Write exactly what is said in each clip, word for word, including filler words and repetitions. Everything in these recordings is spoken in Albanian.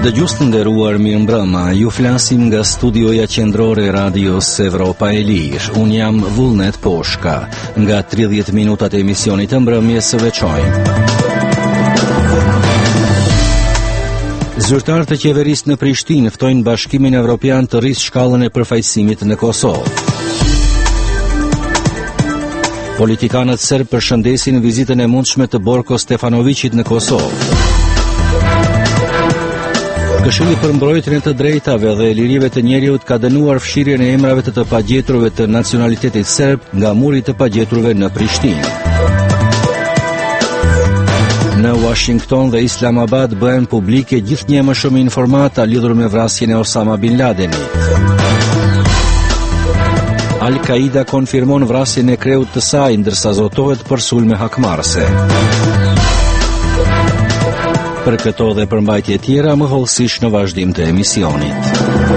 Dëgjues të nderuar, mirëmbrëma. Ju flasim nga studioja qendrore e Radios Evropa e Lirë. Un jam Vullnet Poshka. Nga tridhjetë minutat e emisionit të mbrëmjes së veçojmë. Zyrtarët e qeverisë në Prishtinë ftojnë Bashkimin Evropian të rrisë shkallën e përfaqësimit në Kosovë. Politikanët serb përshëndesin vizitën e mundshme të Borko Stefanovićit në Kosovë. Këshilli për mbrojtjen e të drejtave dhe lirive të njerëzit ka dënuar fshirjen e emrave të të pagjeturve të nacionalitetit serb nga muri të pagjeturve në Prishtinë. Në Washington dhe Islamabad bëhen publike gjithnjë më shumë informata lidhur me vrasjen e Osama bin Ladenit. Al-Qaida konfirmon vrasjen e kreut të saj, ndërsa zotohet për sulme hakmarrëse. Për këto dhe përmbajtje tjera më hollësisht në vazhdim të emisionit.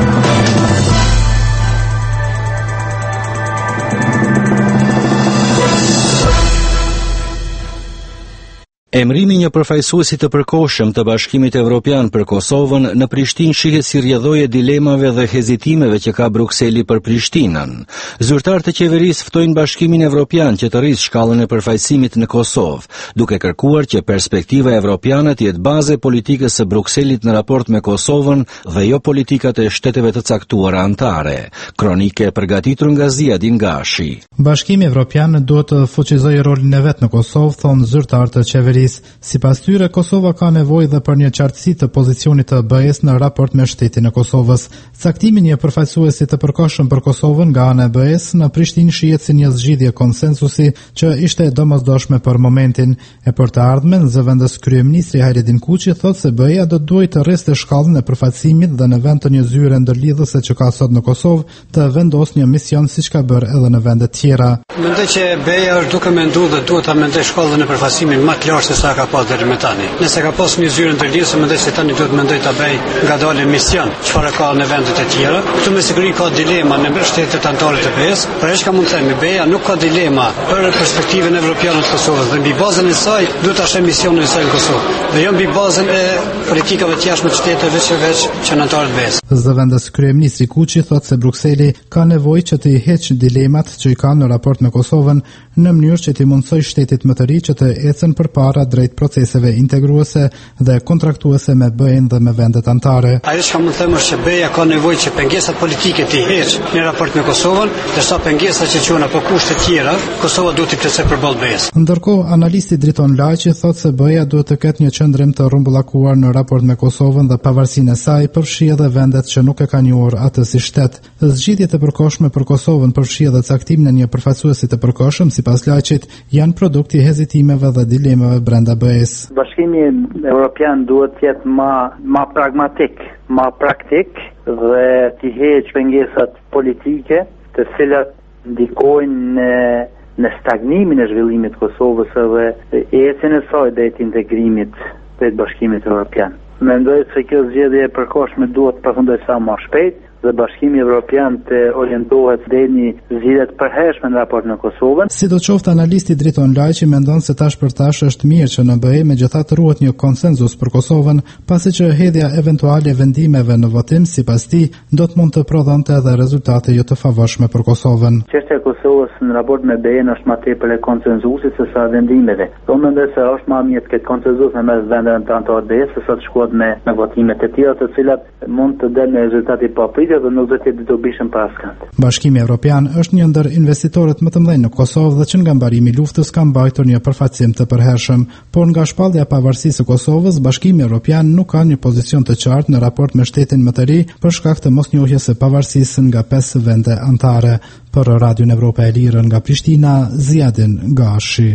Emrimi një përfaqësuesi të përkohshëm të Bashkimit Evropian për Kosovën në Prishtinë shihet si rrjedhoje dilemave dhe hezitimeve që ka Brukseli për Prishtinën. Zyrtarët e qeverisë ftojnë Bashkimin Evropian që të rrisë shkallën e përfaqësimit në Kosovë, duke kërkuar që perspektiva evropiane të jetë bazë e politikës së Brukselit në raport me Kosovën dhe jo politikat e shteteve të caktuara anëtare. Kronike e përgatitur nga Ziadin Gashi. Bashkimi Evropian duhet të fuqizojë rolin e vet në Kosovë, thonë zyrtarët e qeverisë. Sipas tyre, Kosova ka nevojë dhe për një qartësi të pozicionit të B E-s në raport me shtetin e Kosovës. Caktimi një përfaqësuesi të përkohshëm për Kosovën nga ana e B E-s në Prishtinë shihet si një zgjidhje konsensusi që ishte domosdoshme për momentin. E për të ardhmen, zëvendës kryeministri Hajredin Kuçi thotë se B E-ja do të duhet të rriste shkallën e përfaqësimit dhe në vend të një zyre ndërlidhëse që ka sot në Kosovë, të vendosë një mision siç ka bërë edhe në vende tjera. Mendoj që B E-ja është duke menduar dhe duhet ta mendoj shkallën e përfaqësimit më të lartë se sa ka pas deri më tani. Nëse ka pas një zyrë ndërlidhëse, mendoj se tani duhet mendoj ta bëj ngadalë mision, çfarë ka në vendet e tjera. Këtu me siguri ka dilema në shtetet anëtare të B E-s, por çka mund të them, B E-ja nuk ka dilema për perspektivën evropiane të Kosovës dhe mbi bazën e saj duhet ta shë misionin e saj në Kosovë. Dhe jo mbi bazën e politikave të jashtme të shteteve veç veç që në anëtarët B E-s. Zëvendës kryeministri Kuçi thotë se Brukseli ka nevojë që të i heqë dilemat që i ka në raport me Kosovën në mënyrë që t'i mundsoj shtetit më të ri që të ecën përpara drejt proceseve integruese dhe kontraktuese me B E-n dhe me vendet anëtare. Ajo që mund të them është që B E-ja ka nevojë që pengesat politike t'i heqë në raport me Kosovën, ndërsa pengesat që quhen apo kushte tjera, Kosova duhet t'i plotësoj përballë B E-s. Ndërkohë, analisti Driton Laqi thotë se B E-ja duhet të ketë një qendrim të rrumbullakuar në raport me Kosovën dhe pavarësinë e saj përfshi edhe vendet që nuk e kanë njohur atë si shtet. Zgjidhjet e përkohshme për Kosovën përfshi edhe caktimin e një përfaqësuesi të përkohshëm, sipas Laqit, janë produkti i hezitimeve dhe dilemave brenda B E-s. Bashkimi Evropian duhet të jetë më më pragmatik, më praktik dhe të heqë pengesat politike, të cilat ndikojnë në në stagnimin e zhvillimit të Kosovës dhe ecjen e saj drejt integrimit të Bashkimit Evropian. Mendoj se kjo zgjedhje e përkohshme duhet të përfundojë sa më shpejt dhe Bashkimi Evropian të orientohet deri në zgjidhje të përhershme në raport me Kosovën. Sidoqoftë, analisti Driton Laqi mendon se tash për tash është mirë që në B E megjithatë ruhet një konsenzus për Kosovën, pasi që hedhja eventuale vendimeve në votim sipas tij do të mund të prodhonte edhe rezultate jo të favorshme për Kosovën. Çështja e Kosovës në raport me B E-n është më tepër e konsenzusit se sa vendimeve. Do mendoj se është më mirë të ketë konsenzus në mes vendeve të anëtarë B E-s se sa të shkohet me me votime të tjera të cilat mund të dalë me rezultate pa pritur dhe nuk do të jetë dobishëm për askënd. Bashkimi Evropian është një ndër investitorët më të mëdhenj në Kosovë dhe që nga mbarimi i luftës ka mbajtur një përfaqësim të përhershëm, por nga shpallja e pavarësisë së Kosovës, Bashkimi Evropian nuk ka një pozicion të qartë në raport me shtetin më të ri për shkak të mosnjohjes së pavarësisë nga pesë vende anëtare. Për Radion Evropa e Lirë nga Prishtina, Ziadin Gashi.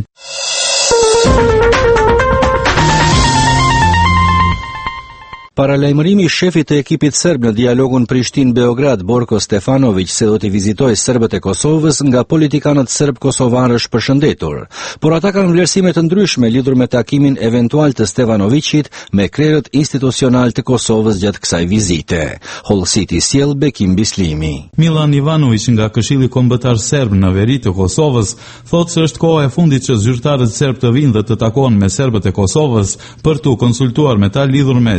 Paralajmërimi i shefit të ekipit serb në dialogun Prishtinë-Beograd, Borko Stefanović, se do të vizitojë serbët e Kosovës, nga politikanët serb kosovar është përshëndetur. Por ata kanë vlerësime të ndryshme lidhur me takimin eventual të Stefanovićit me krerët institucional të Kosovës gjatë kësaj vizite. Hollësiti sjell Bekim Bislimi. Milan Ivanović nga Këshilli Kombëtar Serb në veri të Kosovës thotë se është koha e fundit që zyrtarët serb të vinë dhe të takohen me serbët e Kosovës për tu konsultuar me ta lidhur me, siç tha ai,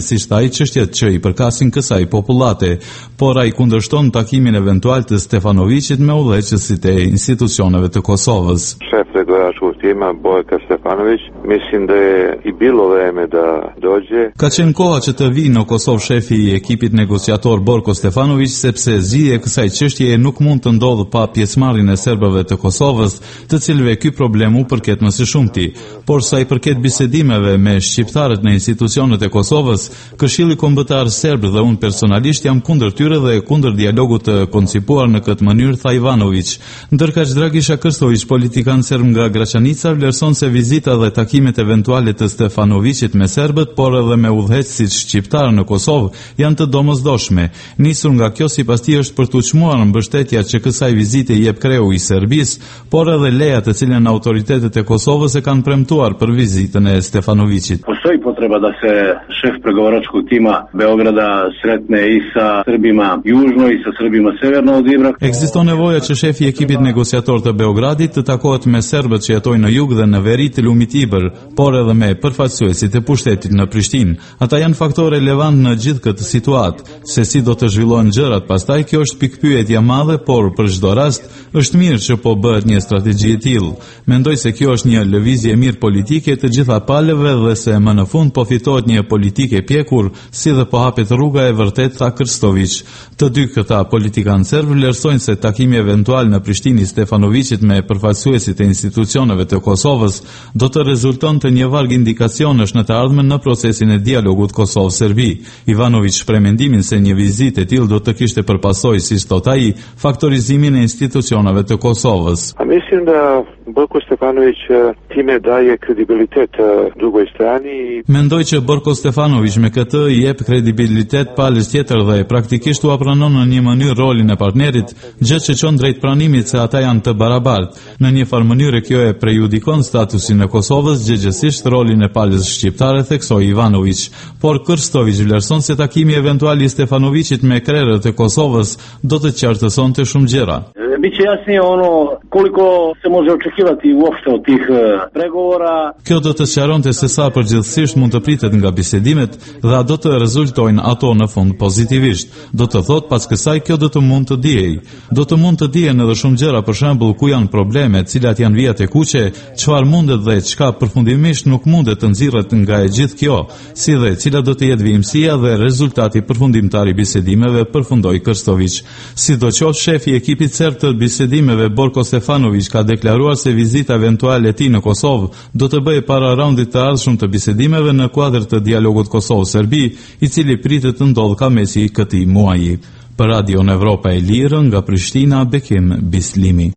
saj çështjet që i përkasin kësaj popullate, por ai kundërshton takimin eventual të Stefanovićit me udhëheqësit e institucioneve të Kosovës. Šef pregovaračkog tima Borko Stefanović, mislim da je i bilo vreme da dođe. Ka qenë koha që të vi në Kosovë shefi i ekipit negociator Borko Stefanović, sepse zgjidhja e kësaj çështjeje nuk mund të ndodhë pa pjesëmarrjen e serbëve të Kosovës, të cilëve ky problem u përket më së shumti. Por sa i përket bisedimeve me shqiptarët në institucionet e Kosovës, Këshilli Kombëtar Serb dhe unë personalisht jam kundër tyre dhe kundër dialogut të koncipuar në këtë mënyrë, tha Ivanović. Ndërkaq Dragisha Krstović, politikan serb nga Graçanica, vlerëson se vizita dhe takimet eventuale të Stefanovićit me serbët, por edhe me udhëheqësit shqiptar në Kosovë janë të domosdoshme. Nisur nga kjo, sipas tij, është për të çmuar mbështetja që kësaj vizite i jep kreu i Serbisë, por edhe leja të cilën autoritetet e Kosovës e kanë premtuar për vizitën e Stefanovićit. Postoji potreba da se šef pregovaračkog tima Beograda sretne i sa Srbima južno i sa Srbima severno od Ibra. Ekziston nevoja që shefi i ekipit negociator të Beogradit të takohet me serbët që jetojnë në jug dhe në veri të lumit Ibër, por edhe me përfaqësuesit e pushtetit në Prishtinë. Ata janë faktor relevant në gjithë këtë situatë. Se si do të zhvillohen gjërat pastaj, kjo është pikpyetje e madhe, por për çdo rast është mirë që po bëhet një strategji e tillë. Mendoj se kjo është një lëvizje e mirë politike të gjitha palëve dhe se më në fund po fitohet një politikë e pjekur, si dhe po hapet rruga e vërtet, tha Krstović. Të dy këta politikanë serb vlerësojnë se takimi eventual në Prishtinë i Stefanovićit me përfaqësuesit e institucioneve të Kosovës do të rezultonte një varg indikacionesh në të ardhmen në procesin e dialogut Kosovë-Serbi. Ivanović shpreh mendimin se një vizitë e tillë do të kishte për pasojë, siç thot ai, faktorizimin e institucioneve të Kosovës. A mislim da Borko Stefanović time daje kredibilitet drugoj strani. Mendoj që Borko Stefanović me këtë i jep kredibilitet palës tjetër dhe praktikisht u pranon në një mënyrë rolin e partnerit, gjë që çon drejt pranimit se ata janë të barabartë. Në një farë mënyrë kjo e prejudikon statusin e Kosovës, gjëgjësisht rolin e palës shqiptare, theksoi Ivanović. Por Krstović vlerëson se takimi eventual i Stefanovićit me krerët e Kosovës do të qartësonte shumë gjëra. Biće jasnije ono koliko se može očekivati uopšte od tih pregovora. Kjo do të sqaronte se sa përgjithsisht mund të pritet nga bisedimet dhe a do të rezultojnë ato në fund pozitivisht. Do të thot pas kësaj kjo do të mund të dijej. Do të mund të dijen edhe shumë gjëra, për shembull ku janë problemet, cilat janë vijat e kuqe, çfarë mundet dhe çka përfundimisht nuk mundet të nxirret nga e gjithë kjo, si dhe cila do të jetë vimësia dhe rezultati përfundimtar i bisedimeve, përfundoi Krstović. Sidoqoftë, shefi i ekipit serb të bisedimeve Borko Stefanović ka deklaruar se vizita eventuale e tij në Kosovë do të bëjë para raundit të ardhshëm të bisedimeve në kuadër të dialogut Kosovë-Serbi, i cili pritet të ndodhë ka mesi i këtij muaji. Për Radio Evropa e Lirë, nga Prishtina, Bekim Bislimi.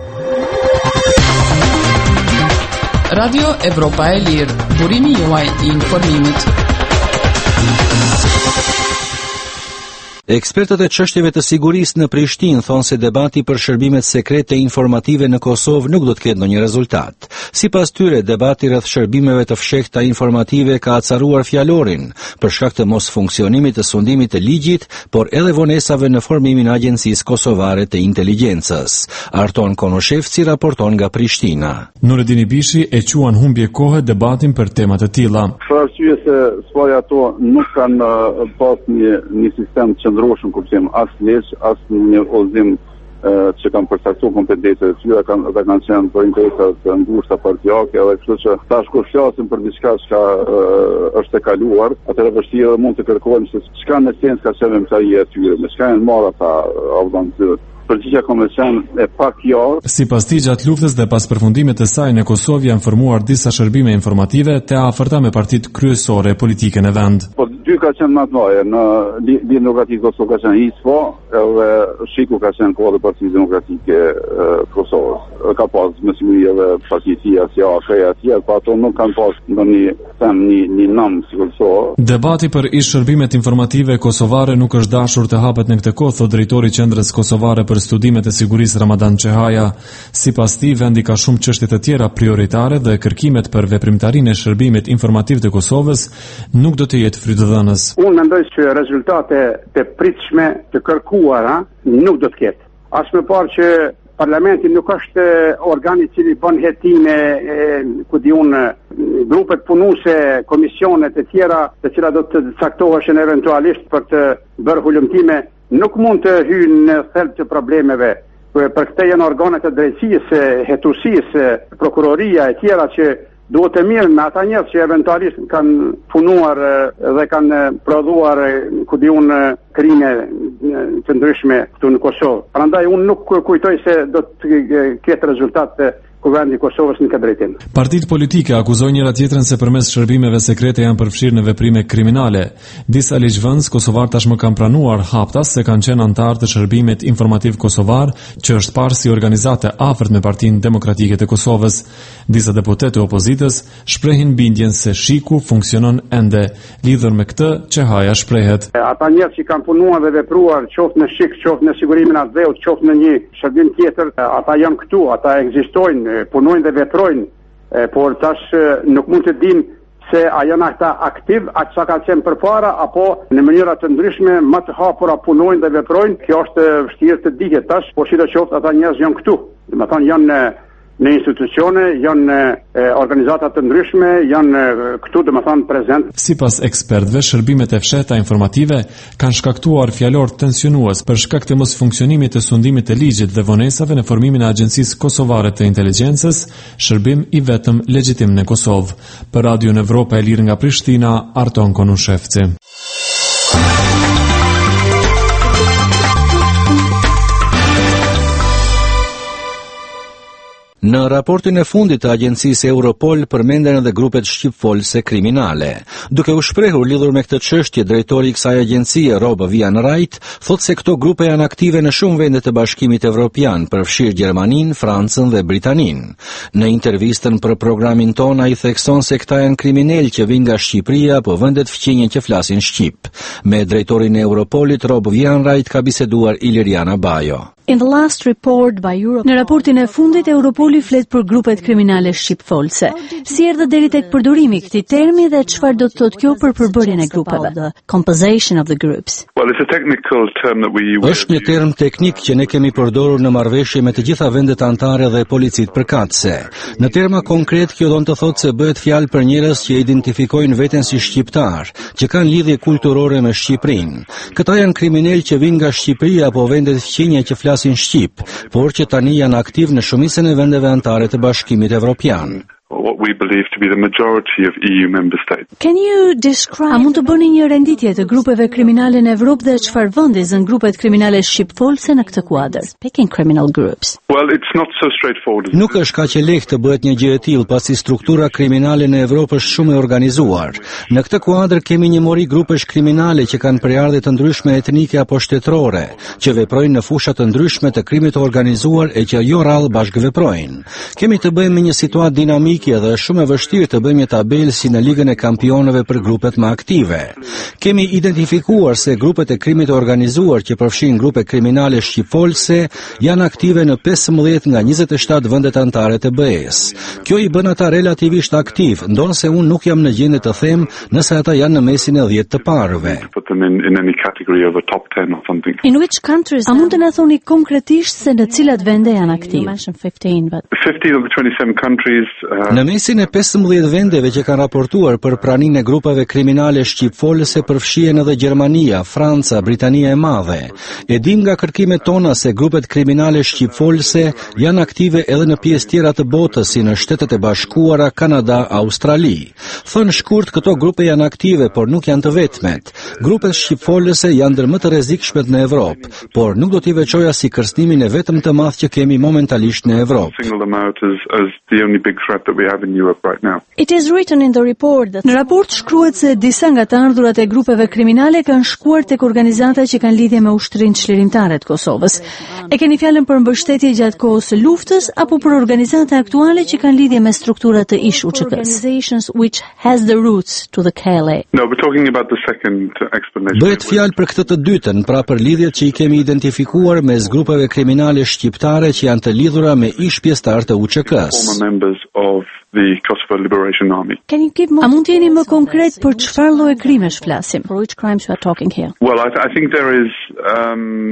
Radio Evropa e Lirë, burimi juaj i informimit. Ekspertët e çështjeve të sigurisë në Prishtinë thonë se debati për shërbimet sekrete informative në Kosovë nuk do të ketë ndonjë rezultat. Sipas tyre, debati rreth shërbimeve të fshehta informative ka acaruar fjalorin për shkak të mos funksionimit të sundimit të ligjit, por edhe vonesave në formimin e Agjencisë Kosovare të Inteligjencës. Arton Konoshevci raporton nga Prishtina. Nurettin Ibishi e quan humbje kohë debatin për tema të tilla. Për arsye se s'po ato nuk kanë pas një një sistem qëndrueshëm kuptim as ligj, as një udhëzim që kanë përcaktuar kompetencat e tyre, kanë dhe kanë qenë për interesa të ngushta partijake, edhe kështu që tash kur flasim për diçka që është e kaluar, atëherë vështirë mund të kërkojmë se çka në esencë ka qenë mesazhi e tyre, me çka janë marrë ata audiencë. Përgjigja komerciale e pak jo. Sipas tij, gjatë luftës dhe pas përfundimit të saj në Kosovë janë formuar disa shërbime informative të afërta me partitë kryesore politike në vend. Po dy ka qenë më të mëdha, në Lidhje Demokratike Kosovë ka qenë I S F O, edhe Shiku ka qenë Koalicia Partisë Demokratike e Kosovës. Ka pas me siguri edhe partitë si A K e tjerë, po ato nuk kanë pas ndonjë them një një nom sigurisht. Debati për ish shërbimet informative kosovare nuk është dashur të hapet në këtë kohë, thot drejtori i Qendrës Kosovare për studimet e sigurisë Ramadan Çehaja. Sipas tij, vendi ka shumë çështje të tjera prioritare dhe kërkimet për veprimtarinë e shërbimit informativ të Kosovës nuk do të jetë frytëdhënës. Unë mendoj se rezultate të pritshme të kërkuara nuk do të ketë. As më parë që Parlamenti nuk është organi i cili bën hetime, ku di unë, grupet punuese, komisionet e tjera, të cilat do të caktoheshin eventualisht për të bërë hulumtime, nuk mund të hyjnë në thelb të problemeve. Për këtë janë organet e drejtësisë, hetuesisë, prokuroria e tjera që duhet të mirë me ata njerëz që eventualisht kanë punuar dhe kanë prodhuar ku diun krime të ndryshme këtu në Kosovë. Prandaj unë nuk kujtoj se do të ketë rezultat kuvendi i Kosovës në këtë drejtim. Partitë politike akuzojnë njëra tjetrën se përmes shërbimeve sekrete janë përfshirë në veprime kriminale. Disa ligjvënës kosovar tashmë kanë pranuar haptas se kanë qenë antarë të shërbimit informativ kosovar, që është parë si organizate afërt me Partinë Demokratike të Kosovës. Disa deputetë e opozitës shprehin bindjen se shiku funksionon ende. Lidhur me këtë, Çehaja shprehet: Ata njerëz që kanë punuar dhe vepruar, qoftë në shik, qoftë në sigurimin e dheut, qoftë në një shërbim tjetër, ata janë këtu, ata ekzistojnë, punojnë dhe veprojnë, por tash nuk mund të dim se a janë ata aktiv, aq sa ka qenë përpara, apo në mënyra të ndryshme më të hapura punojnë dhe veprojnë. Kjo është vështirë të dihet tash, por sidoqoftë ata njerëz janë këtu. Domethënë janë në institucione, janë organizata të ndryshme, janë këtu domethënë prezent. Sipas ekspertëve, shërbimet e fshehta informative kanë shkaktuar fjalor tensionues për shkak të mosfunksionimit të sundimit të ligjit dhe vonesave në formimin e Agjencisë Kosovare të Inteligjencës, shërbim i vetëm legjitim në Kosovë. Për Radion Evropa e Lirë nga Prishtina, Arton Konushevci. Në raportin e fundit të agjencisë Europol përmenden edhe grupet shqipfolse kriminale. Duke u shprehur lidhur me këtë çështje, drejtori i kësaj agjencie, Rob Wainwright, thotë se këto grupe janë aktive në shumë vende të Bashkimit Evropian, përfshirë Gjermaninë, Francën dhe Britaninë. Në intervistën për programin ton, ai thekson se këta janë kriminal që vijnë nga Shqipëria apo vendet fqinje që flasin shqip. Me drejtorin e Europolit, Rob Wainwright, ka biseduar Iliriana Bajo. In the last report by Europol, në raportin e fundit Europoli flet për grupet kriminale shqipfolse. Si erdhë deri tek përdorimi i këtij termi dhe çfarë do të thotë kjo për përbërjen e grupeve? The composition of the groups. Well, it's a technical term that we use. Është një term teknik që ne kemi përdorur në marrëveshje me të gjitha vendet anëtare dhe policitë përkatëse. Në terma konkret, kjo do të thotë se bëhet fjalë për njerëz që identifikojnë veten si shqiptar, që kanë lidhje kulturore me Shqipërinë. Këta janë kriminal që vijnë nga Shqipëria apo vendet fqinje që flasin shqip, por që tani janë aktiv në shumicën e vendeve anëtare të Bashkimit Evropian. What we believe to be the majority of E U member states. Can you describe? A mund të bëni një renditje të grupeve kriminale në Evropë dhe çfarë vendi zën grupet kriminale shqipfolse në këtë kuadër? Speaking criminal groups. Well, it's not so straightforward. Nuk është kaq e lehtë të bëhet një gjë e tillë, pasi struktura kriminale në Evropë është shumë e organizuar. Në këtë kuadër kemi një mori grupesh kriminale që kanë prejardhje të ndryshme etnike apo shtetërore, që veprojnë në fusha të ndryshme të krimit të organizuar e që jo rrallë bashkëveprojnë. Kemi të bëjmë me një situatë dinamike dhe është shumë e vështirë të bëjmë një tabelë si në ligën e kampionëve për grupet më aktive. Kemi identifikuar se grupet e krimit të organizuar që përfshin grupe kriminale shqipfolse janë aktive në pesëmbëdhjetë nga njëzet e shtatë vendet anëtare të B E S. Kjo i bën ata relativisht aktiv, ndonse unë nuk jam në gjendje të them nëse ata janë në mesin e dhjetë të parëve. In which countries? A mund të na thoni konkretisht se në cilat vende janë aktiv? fifteen of the twenty-seven countries. Uh... Në mesin e pesëmbëdhjetë vendeve që kanë raportuar për praninë e grupeve kriminale shqipfolse përfshihen edhe Gjermania, Franca, Britania e Madhe. E dim nga kërkimet tona se grupet kriminale shqipfolse janë aktive edhe në pjesë tjera të botës, si në Shtetet e Bashkuara, Kanada, Australi. Thënë shkurt, këto grupe janë aktive, por nuk janë të vetmet. Grupet shqipfolse janë ndër më të rrezikshmet në Evropë, por nuk do t'i veçoja si kërcënimin e vetëm të madh që kemi momentalisht në Evropë. It is written in the report that... Në raport shkruhet se disa nga të ardhurat e grupeve kriminale kanë shkuar tek organizata që kanë lidhje me ushtrinë çlirimtare të Kosovës. E keni fjalën për mbështetje gjatë kohës së luftës apo për organizata aktuale që kanë lidhje me struktura të ish U Ç K-s? Organizations which has the roots to the K L A. No, we're talking about the second explanation. Bëhet fjalë për këtë të dytën, pra për lidhjet që i kemi identifikuar mes grupeve kriminale shqiptare që janë të lidhura me ish pjesëtar të U Ç K-s. Of the Kosovo Liberation Army. Can you give more... A mund të jeni më konkret për çfarë lloj krimesh flasim? For which crimes we are talking here? Well, I, th- I think there is um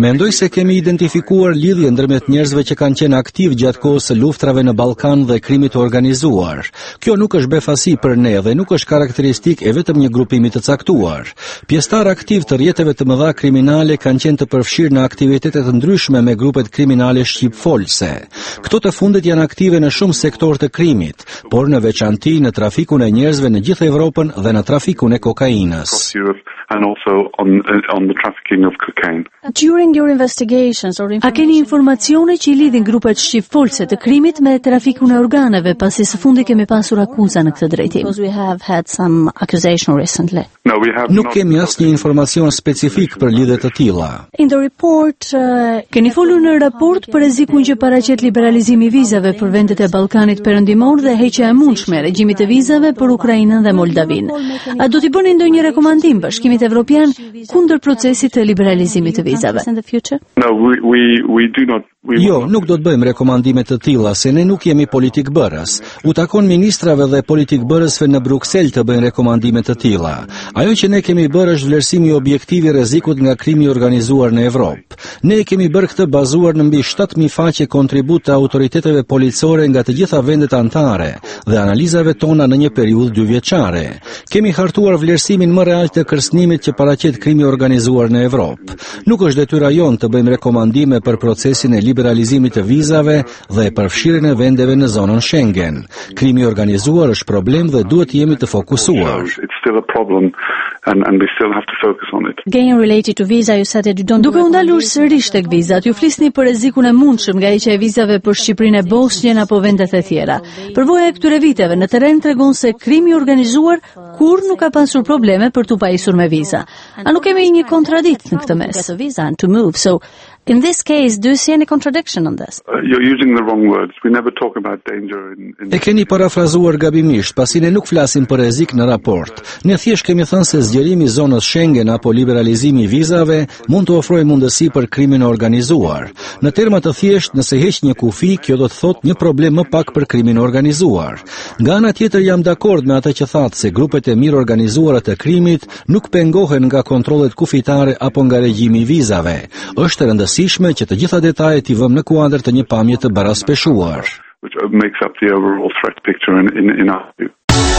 Mendoj se kemi identifikuar lidhje ndërmjet njerëzve që kanë qenë aktiv gjatë kohës së luftrave në Ballkan dhe krimit të organizuar. Kjo nuk është befasi për ne dhe nuk është karakteristik e vetëm një grupimi të caktuar. Pjesëtar aktiv të rrjeteve të mëdha kriminale kanë qenë të përfshirë në aktivitete të ndryshme me grupet kriminale shqipfolse. Këto të fundit janë aktive në shumë sektor të krimit, por në veçanti në trafikun e njerëzve në gjithë Evropën dhe në trafikun e kokainës. And also on, uh, on the trafficking of cocaine. During your investigations or A keni informacione që i lidhin grupet shqipfolse të krimit me trafikun e organeve, pasi së fundi kemi pasur akuza në këtë drejtim? Because we have had some accusation recently. No, we have Nuk kemi asnjë informacion specifik për lidhje të tilla. In the report, uh, keni folur në raport për rrezikun që paraqet liberalizimi i vizave për vendet e Ballkanit Perëndimor dhe heqja e mundshme e regjimit të vizave për Ukrainën dhe Moldavin. A do t'i bëni ndonjë rekomandim Bashkimit Evropian kundër procesit të liberalizimit të vizave? No, we, we, we do not. We jo, nuk do të bëjmë rekomandime të tilla, se ne nuk jemi politik bërës. U takon ministrave dhe politik bërësve në Bruksel të bëjnë rekomandime të tilla. Ajo që ne kemi bërë është vlerësimi objektiv i rrezikut nga krimi i organizuar në Evropë. Ne kemi bërë këtë bazuar në mbi shtatëmijë faqe kontribut të autoriteteve policore nga të gjitha vendet anëtare dhe analizave tona në një periudhë dyvjeçare. Kemi hartuar vlerësimin më real të kërcënimit që paraqet krimi i organizuar në Evropë. Nuk është detyra jonë të bëjmë rekomandime për procesin e liberalizimit të vizave dhe përfshirjen e vendeve në zonën Schengen. Krimi i organizuar është problem dhe duhet jemi të fokusuar. It's still a problem and, and we still have to focus on it. Again related to visa, you said that you don't. Duke u ndalur sërish tek vizat, ju flisni për rrezikun e mundshëm nga heqja e vizave për Shqipërinë e Bosnjën apo vendet e tjera. Përvoja e këtyre viteve në terren tregon se krimi i organizuar kur nuk ka pasur probleme për t'u pajisur me viza. A nuk kemi një kontradikt në këtë mes? Visa and to move. So in this case, do you see any contradiction on this? Uh, you're using the wrong words. We never talk about danger in, in... E keni parafrazuar gabimisht, pasi ne nuk flasim për rrezik në raport. Ne thjesht kemi thënë se zgjerimi i zonës Schengen apo liberalizimi i vizave mund të ofrojë mundësi për krimin e organizuar. Në terma të thjesht, nëse heq një kufi, kjo do të thotë një problem më pak për krimin e organizuar. Nga ana tjetër jam dakord me atë që thatë se grupet e mirë organizuara të krimit nuk pengohen nga kontrollet kufitare apo nga regjimi i vizave. Është rëndësishme që të gjitha detajet i vëmë në kuadër të një pamje të baraspeshuar. Which makes up the overall threat picture in, in, in our view.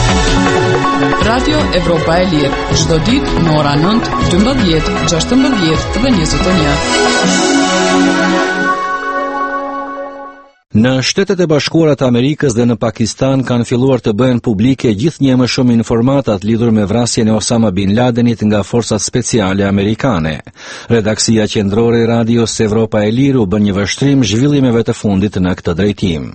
Radio Evropa e Lirë, çdo ditë në ora nëntë, dymbëdhjetë, gjashtëmbëdhjetë dhe njëzet e një. Në Shtetet e Bashkuara të Amerikës dhe në Pakistan kanë filluar të bëhen publike gjithnjë më shumë informatat lidhur me vrasjen e Osama bin Ladenit nga forcat speciale amerikane. Redaksia qendrore e Radios Evropa e Lirë u bën një vështrim zhvillimeve të fundit në këtë drejtim.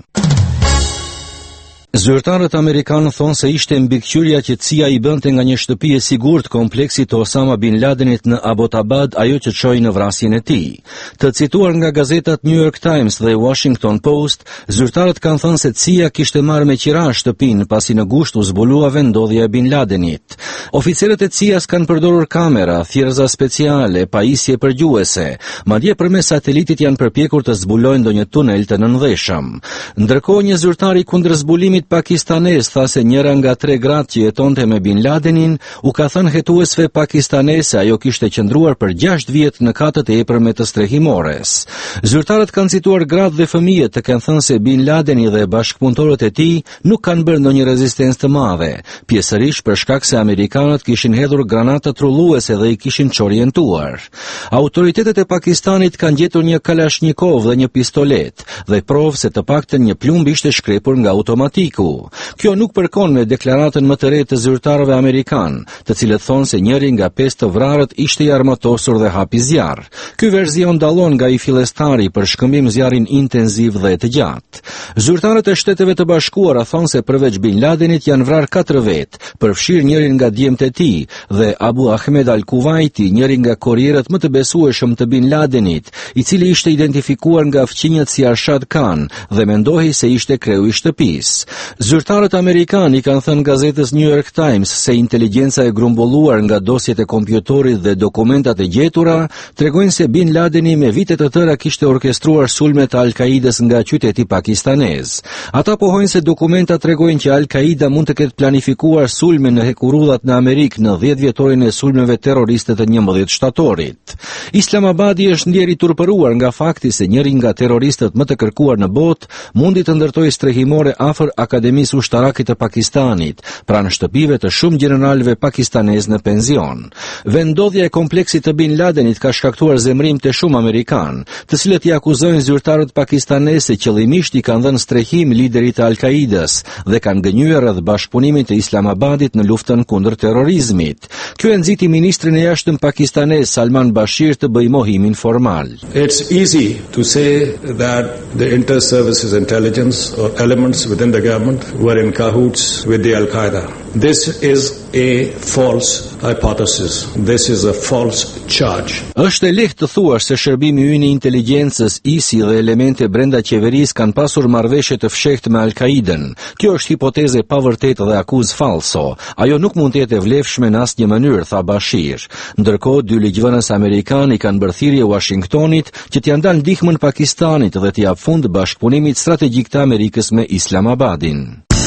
Zyrtarët amerikanë thonë se ishte mbikëqyrja që C I A i bënte nga një shtëpi e sigurt kompleksit të Osama bin Ladenit në Abbottabad ajo që çoi në vrasjen e tij. Të cituar nga gazetat New York Times dhe Washington Post, zyrtarët kanë thënë se C I A kishte marrë me qira shtëpinë pasi në gusht u zbulua vendodhja e bin Ladenit. Oficerët e C I A-s kanë përdorur kamera, thjerza speciale, pajisje përgjuese, madje përmes satelitit janë përpjekur të zbulojnë ndonjë tunel të nënveshëm. Ndërkohë një zyrtar i kundër zbulimit pakistanes tha se njëra nga tre gratë që jetonte me bin Ladenin u ka thënë hetuesve pakistanese ajo kishte qëndruar për gjashtë vjet në katët e epërme të strehimores. Zyrtarët kanë cituar gratë dhe fëmijët të kanë thënë se bin Ladeni dhe bashkëpunëtorët e tij nuk kanë bërë ndonjë rezistencë të madhe, pjesërisht për shkak se amerikanët kishin hedhur granata trulluese dhe i kishin çorientuar. Autoritetet e Pakistanit kanë gjetur një Kalashnikov dhe një pistolet dhe provë se të paktën një plumb ishte shkrepur nga automatik. Kjo nuk përkon me deklaratën më të re të zyrtarëve amerikan, të cilët thonë se njëri nga pesë të vrarët ishte i armatosur dhe hapi zjarr. Ky verzion dallon nga i fillestari për shkëmbim zjarrin intenziv dhe të gjatë. Zyrtarët e Shteteve të Bashkuara thonë se përveç bin Ladenit janë vrarë katër vetë, përfshirë njërin nga djemtë e tij dhe Abu Ahmed al-Kuwaiti, njëri nga korrierët më të besueshëm të bin Ladenit, i cili ishte identifikuar nga fqinjët si Arshad Khan dhe mendohej se ishte kreu i shtëpisë. Zyrtarët amerikanë i kanë thënë gazetës New York Times se inteligjenca e grumbulluar nga dosjet e kompjutorit dhe dokumentat e gjetura tregojnë se Bin Ladeni me vite të tëra kishte orkestruar sulme të Al-Qaidës nga qyteti pakistanez. Ata pohojnë se dokumentat tregojnë që Al-Qaida mund të ketë planifikuar sulme në hekurullat në Amerikë në dhjetë vjetorin e sulmeve terroriste të njëmbëdhjetë shtatorit. Islamabadi është ndjeri turpëruar nga fakti se njëri nga terroristët më të kërkuar në botë mundi të ndërtojë strehimore afër Akademisë Ushtarake të Pakistanit, pranë shtëpive të shumë gjeneralëve pakistanez në penzion. Vendodhja e kompleksit të Bin Ladenit ka shkaktuar zemrim të shumë amerikanë, të cilët i akuzojnë zyrtarët pakistanez se qëllimisht i kanë dhënë strehim liderit të Al-Qaidës dhe kanë gënjur rreth bashkëpunimit të Islamabadit në luftën kundër terrorizmit. Ky e nxiti ministrin e jashtëm pakistanez Salman Bashir të bëjë mohimin formal. It's easy to say that the inter-services intelligence or elements within the government were in cahoots with the Al-Qaeda. This is a false hypothesis. This is a false charge. Është e lehtë të thuash se shërbimi ynë i inteligjencës, I S I dhe elemente brenda qeverisë kanë pasur marrëveshje të fshehtë me Al-Qaidën. Kjo është hipotezë pa vërtetë dhe akuzë falso. Ajo nuk mund të jetë e vlefshme në asnjë mënyrë, tha Bashir. Ndërkohë, dy ligjvënës amerikanë i kanë bërë thirrje Washingtonit që t'ia ndalë ndihmën Pakistanit dhe t'i jap fund bashkëpunimit strategjik të Amerikës me Islamabadin.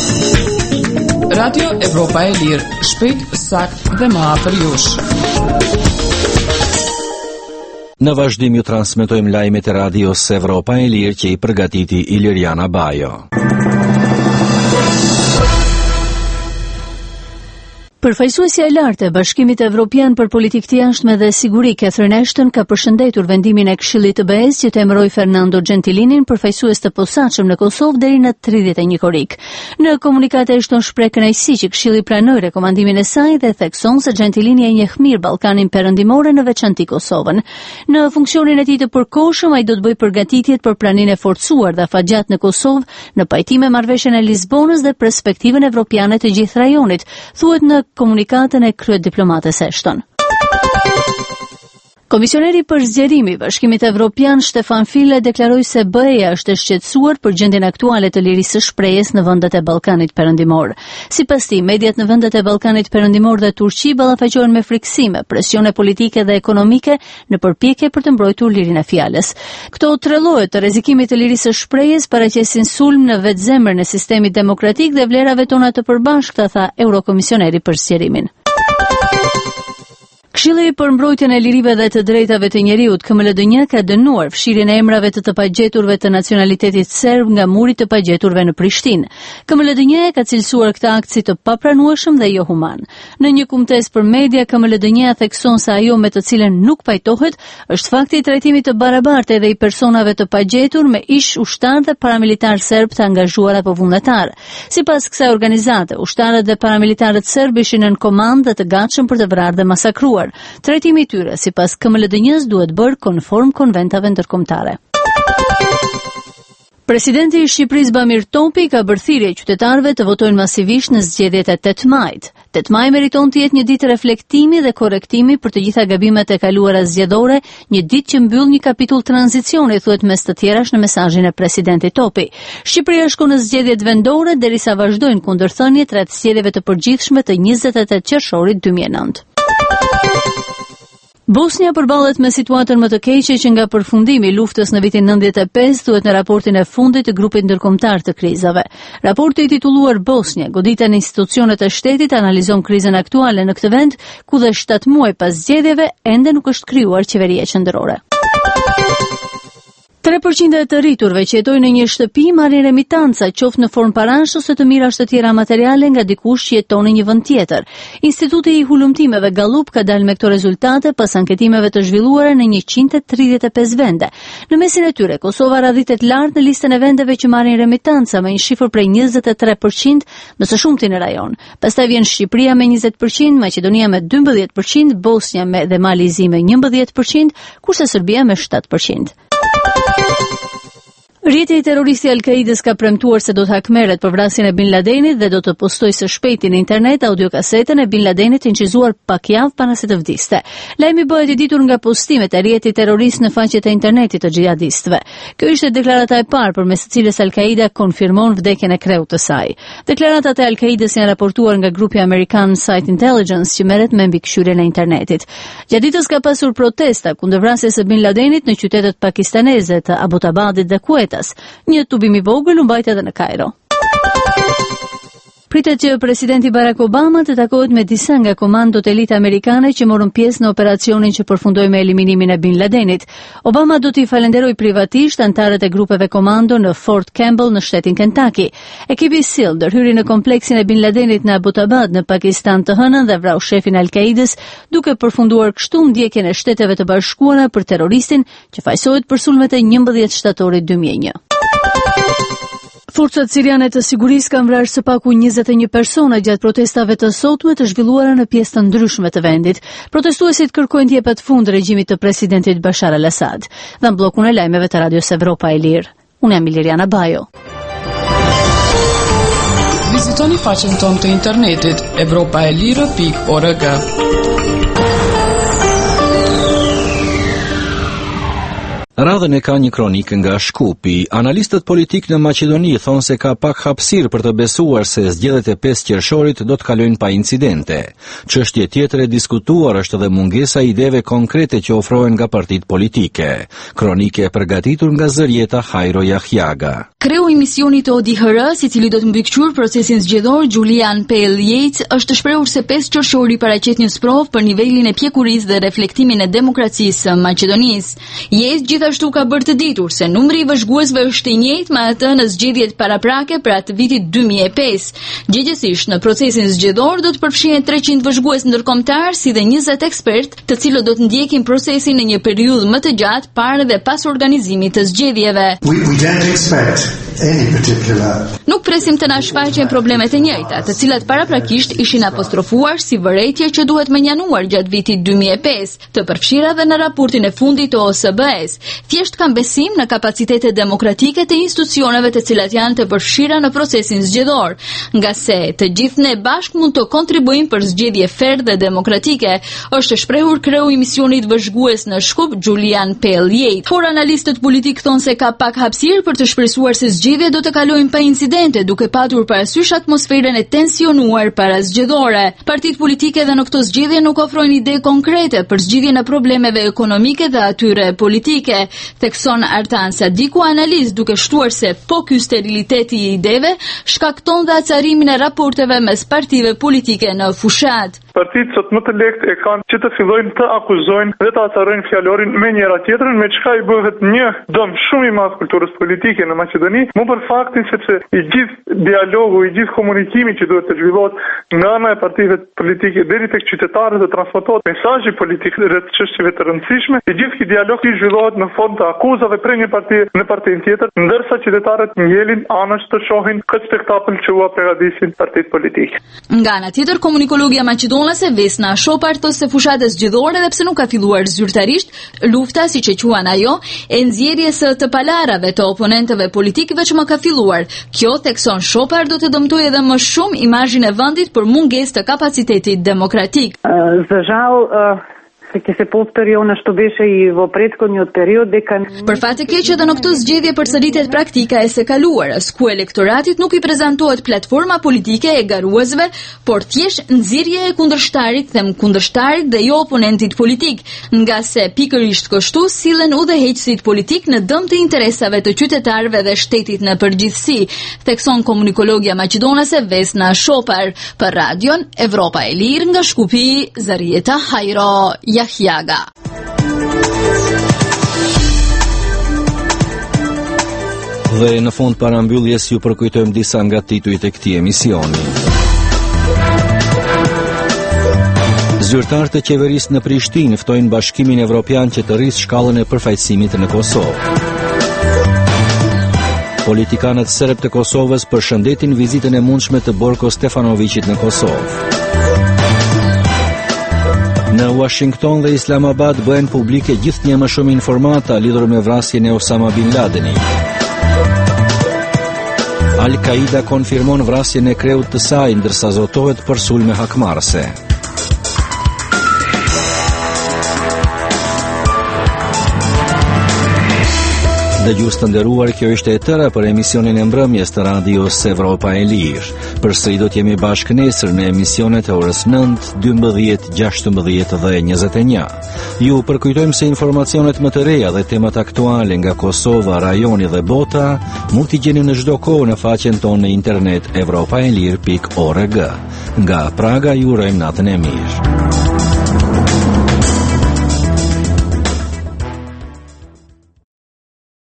Radio Evropa e Lirë, shpejt, sakt dhe më afër jush. Në vazhdim ju transmetojmë lajmet e radios Evropa e Lirë që i përgatiti Iliriana Bajo. Përfaqësuesja e lartë e Bashkimit Evropian për Politikë të Jashtme dhe Siguri, Catherine Ashton, ka përshëndetur vendimin e Këshillit të B E-s që të emërojë Fernando Gentilinin përfaqësues të posaçëm në Kosovë deri në tridhjetë e një korrik. Në komunikat Ashton shpreh kënaqësi që Këshilli pranoi rekomandimin e saj dhe thekson se Gentilini e njeh mirë Ballkanin Perëndimor, në veçanti Kosovën. Në funksionin e tij të përkohshëm, ai do të bëjë përgatitjet për praninë e forcuar dhe afatgjat në Kosovë në pajtim me marrëveshjen e Lisbonës dhe perspektivën evropiane të gjithë rajonit, thuhet në komunikatën e kryet diplomates Ashton. Komisioneri për zgjerimi i Bashkimit Evropian Stefan Füle deklaroi se B E-ja është e shqetësuar për gjendjen aktuale të lirisë së shprehjes në vendet e Ballkanit Perëndimor. Sipas tij, mediat në vendet e Ballkanit Perëndimor dhe Turqi ballafaqohen me friksime, presione politike dhe ekonomike në përpjekje për të mbrojtur lirinë e fjalës. Këto tre lloje të rrezikimit të lirisë së shprehjes paraqesin sulm në vetzemrën e sistemit demokratik dhe vlerave tona të përbashkëta, tha Eurokomisioneri për zgjerimin. Këshilli për mbrojtjen e lirive dhe të drejtave të njeriut K M L D N ka dënuar fshirjen e emrave të të pagjeturve të nacionalitetit serb nga muri të pagjeturve në Prishtinë. K M L D N ka cilësuar këtë akt si të papranueshëm dhe jo human. Në një kumtes për media, K M L D N thekson se ajo me të cilën nuk pajtohet është fakti i trajtimit të barabartë edhe i personave të pagjetur me ish ushtar dhe paramilitar serb të angazhuar apo vullnetar. Sipas kësaj organizate, ushtarët dhe paramilitarët serb ishin në komandë dhe të gatshëm për të vrarë dhe masakruar. Trajtimi i tyre sipas K M L D N-s duhet bërë konform konventave ndërkombëtare. Presidenti i Shqipërisë Bamir Topi ka bërë thirrje qytetarëve të votojnë masivisht në zgjedhjet e tetë majit. tetë maj meriton të jetë një ditë reflektimi dhe korrektimi për të gjitha gabimet e kaluara zgjedhore, një ditë që mbyll një kapitull tranzicioni, thuhet mes të tjerash në mesazhin e presidentit Topi. Shqipëria shkon në zgjedhjet vendore derisa vazhdojnë kundërthëniet rreth zgjedhjeve të përgjithshme të njëzet e tetë qershorit dy mijë e nëntë. Bosnia përballet me situatën më të keqe që nga përfundimi i luftës në vitin nëntëdhjetë e pesë, thuhet në raportin e fundit të grupit ndërkombëtar të krizave. Raporti i titulluar Bosnia, godita në institucionet e shtetit, analizon krizën aktuale në këtë vend, ku dhe shtatë muaj pas zgjedhjeve ende nuk është krijuar qeveria qendrore. tre përqind e të rriturve që jetojnë në një shtëpi marrin remitanca, qoftë në formë parash ose të mirash të tjera materiale nga dikush që jeton në një vend tjetër. Instituti i hulumtimeve Gallup ka dalë me këto rezultate pas anketimeve të zhvilluara në njëqind e tridhjetë e pesë vende. Në mesin e tyre, Kosova radhitet lart në listën e vendeve që marrin remitanca me një shifër prej njëzet e tre përqind, më së shumti në rajon. Pastaj vjen Shqipëria me njëzet përqind, Maqedonia me dymbëdhjetë përqind, Bosnia me dhe Malizi me njëmbëdhjetë përqind, kurse Serbia me shtatë përqind. Rrjeti i terroristi Al-Qaidës ka premtuar se do të hakmerret për vrasjen e Bin Ladenit dhe do të postojë së shpejti në internet audiokasetën e Bin Ladenit incizuar pak javë para se të vdiste. Lajmi bëhet i ditur nga postimet e rrjetit terrorist në faqet e internetit të xhihadistëve. Kjo ishte deklarata e parë përmes së cilës Al-Qaida konfirmon vdekjen e kreut të saj. Deklaratat e Al-Qaidës janë raportuar nga grupi amerikan Site Intelligence që merret me mbikëqyrjen e internetit. Gjatë ditës ka pasur protesta kundër vrasjes së Bin Ladenit në qytetet pakistaneze të Abbottabadit dhe Kuwait. Një tubim i vogël u mbajt edhe në Kairo. Pritet që presidenti Barack Obama të takohet me disa nga komandot elite amerikane që morën pjesë në operacionin që përfundoi me eliminimin e Bin Ladenit. Obama do t'i falenderojë privatisht antarët e grupeve komando në Fort Campbell në shtetin Kentucky. Ekipi SEAL ndërhyri në kompleksin e Bin Ladenit në Abbottabad në Pakistan të hënën dhe vrau shefin e Al-Qaidës, duke përfunduar kështu ndjekjen e Shteteve të Bashkuara për terroristin që fajsohet për sulmet e njëmbëdhjetë shtatorit dy mijë e një. Forcat siriane të sigurisë kanë vrarë së paku njëzet e një persona gjatë protestave të sotme të zhvilluara në pjesë të ndryshme të vendit. Protestuesit kërkojnë të jepet fund regjimit të presidentit Bashar al-Assad. Dhe në bllokun e lajmeve të Radios Evropa e Lirë. Unë jam Iliriana Bajo. Vizitoni faqen tonë të internetit evropaelire pikë org. Radhën e ka një kronik nga Shkupi. Analistët politik në Maqedoni thonë se ka pak hapësirë për të besuar se zgjedhjet e pesë qershorit do të kalojnë pa incidente. Çështje tjetër e diskutuar është edhe mungesa e ideve konkrete që ofrohen nga partitë politike. Kronike e përgatitur nga zërjeta Hajro Yahyaga. Kreu i misionit O D H R, i cili do të mbikëqyrë procesin zgjedhor, Julian Pale Yates, është shprehur se pesë qershori paraqet një sprov për nivelin e pjekurisë dhe reflektimin e demokracisë së Maqedonisë. Yates gjithashtu ka bërë të ditur se numri i vëzhguesve është i njëjtë me atë në zgjedhjet paraprake për atë vitit dy mijë e pesë. Gjithsesi, në procesin zgjedhor do të përfshihen treqind vëzhgues ndërkombëtar si dhe njëzet ekspert, të cilët do të ndjekin procesin në një periudhë më të gjatë para dhe pas organizimit të zgjedhjeve. We, we don't expect any particular... Nuk presim të na shfaqen problemet e njëjta, të cilat paraprakisht ishin apostrofuar si vërejtje që duhet menjanuar gjatë vitit dy mijë e pesë, të përfshira dhe në raportin e fundit të O S B S. Thjesht kanë besim në kapacitetet demokratike të institucioneve të cilat janë të përfshira në procesin zgjedhor, nga se të gjithë ne bashkë mund të kontribuojmë për zgjedhje fair dhe demokratike, është shprehur kreu i misionit vëzhgues në Shkup, Julian Pale Yates. Por analistët politik thonë se ka pak hapësirë për të shpresuar se zgjedhjet do të kalojnë pa incidente, duke patur parasysh atmosferën e tensionuar para zgjedhore. Partitë politike dhe në këto zgjedhje nuk ofrojnë ide konkrete për zgjidhjen e problemeve ekonomike dhe atyre politike. Thekson Artan Sadiku, analist, duke shtuar se po ky steriliteti i ideve shkakton dhe acarimin e raporteve mes partive politike në fushat. Partitë sot më të lehtë e kanë që të fillojnë të akuzojnë dhe të acarojnë fjalorin me njëra tjetrën, me çka i bëhet një dëm shumë i madh kulturës politike në Maqedoni, më për faktin sepse i gjithë dialogu, i gjithë komunikimi që duhet të zhvillohet nga ana e partive politike deri tek qytetarët dhe transmetohet mesazhi politik rreth çështjeve të rëndësishme, i gjithë ky dialog i zhvillohet në fond të akuzave prej një partie në partinë tjetër, ndërsa qytetarët ngelin anësh të shohin këtë spektakël që u përgatisin partitë politike. Nga ana tjetër, komunikologja maqedonase Vesna Shopar thotë se fushata zgjedhore, edhe pse nuk ka filluar zyrtarisht, lufta, siç e quan ajo, e nxjerrjes së të palarave të oponentëve politikëve që më ka filluar. Kjo, thekson Shopar, do të dëmtojë edhe më shumë imazhin e vendit për mungesë të kapacitetit demokratik. Uh, za žal, uh... që se повторила što беше и во претходниот период дека Për fat të keq edhe në këtë zgjedhje përsëritet praktika e së kaluarës, ku elektoratit nuk i prezantohet platforma politike e garuesve, por thjesht nxirrje e kundërshtarit, them kundërshtarit dhe jo oponentit politik, nga se pikërisht kështu sillen udhëheqësit politik në dëm të interesave të qytetarëve dhe shtetit në përgjithësi, thekson komunikologja maqedonase Vesna Shopar, për radion Evropa e Lirë nga Shkupi, Zarieta Hajro Yahyaga. Dhe në fund parambylljes ju përkujtojmë disa nga titujt e këtij emisioni. Zyrtarët e qeverisë në Prishtinë ftojnë Bashkimin Evropian që të rrisë shkallën e përfaqësimit në Kosovë. Politikanët serb të Kosovës përshëndetin vizitën e mundshme të Borko Stefanovićit në Kosovë. Në Washington dhe Islamabad bëhen publike gjithnjë më shumë informata lidhur me vrasjen e Osama Bin Ladenit. Al-Qaida konfirmon vrasjen e kreut të saj ndërsa zotohet për sulme hakmarrëse. Dëgjues të nderuar, kjo ishte e tëra për emisionin e mbrëmjes të radios Evropa e Lirë. Përsëri do të jemi bashkë nesër në emisionet e orës nëntë, dymbëdhjetë, gjashtëmbëdhjetë dhe njëzet e një. Ju përkujtojmë se informacionet më të reja dhe temat aktuale nga Kosova, rajoni dhe bota mund t'i gjeni në çdo kohë në faqen tonë në internet evropaelir pikë org. Nga Praga ju urojmë natën e mirë.